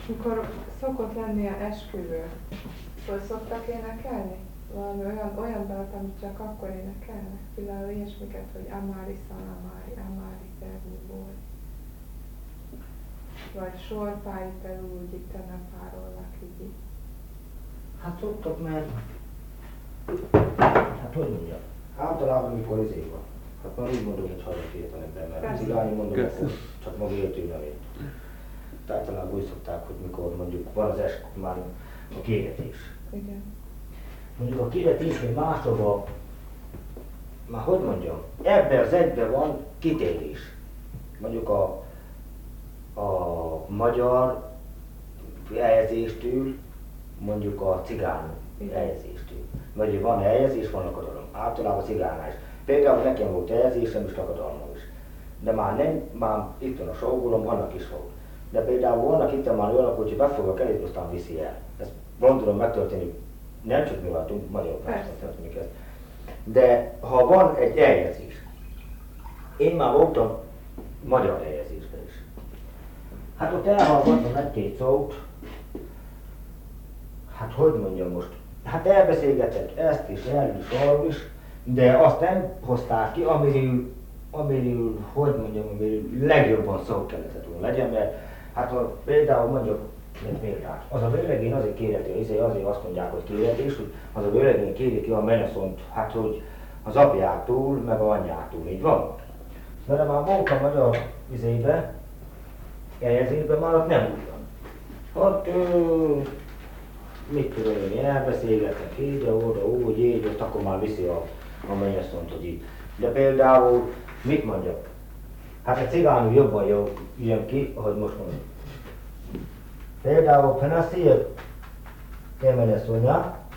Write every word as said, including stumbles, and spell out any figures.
Mikor szokott lenni a esküvő, föl szoktak énekelni? Valami olyan, olyan dalt, amit csak akkor énekelnek? Például ilyesmiket, hogy Amári Szalamári, Amári Termúból. Vagy Sorpály Perúgyi, te ne párollak így. Hát szoktak, mert... Hát hogy mondjam? Általában mikor izé van. Hát már úgy mondom, hogy hagyok értelemben, mert cigányi mondom, akkor csak maga értő nevét. Általában úgy szokták, hogy mikor mondjuk van az eskü, már a kéretés. Igen. Mondjuk a kéretés, hogy máshova, már hogy mondjam, ebben az egyben van kitérés. Mondjuk a, a magyar eljegyzéstől, mondjuk a cigán eljegyzéstől. Vagy van eljegyzés, van akadalom. Általában cigánál is. Például nekem volt eljegyzésem és akadalmam is. De már nem, már itt van a sorgolom, annak is volt. De például vannak itt már olyanok, hogy befogja a kerét, aztán viszi el. Ez gondolom megtörténik, nem csak mi váltunk, magyarok történik ez. De ha van egy eljegyzés, én már voltam magyar eljegyzésben is. Hát ott elhallgattam egy-két szót, hát hogy mondjam most, hát elbeszélgetett ezt is, el is, arról is, de azt nem hozták ki, amiről, amiről hogy mondjam, amiről legjobban szó kellett volna legyen, mert hát ha például mondjuk, mint példát, az a vőlegény azért kéreti, azért, azért azt mondják, hogy kéretés, hogy az a vőlegény kéri ki a meneszont, hát hogy az apjától, meg a anyjától, így van. De már voltam magyar izébe, eljegyzésben, már ott nem úgy van. Ott, ö, mit tudom én, elbeszélgetek ide, oda, úgy, így, ott akkor már viszi a, a meneszont, hogy így. De például, mit mondjak? Hát a cigánul jobban jó, jön ki, ahogy most mondom. Például, ha naszi, te meneszonja,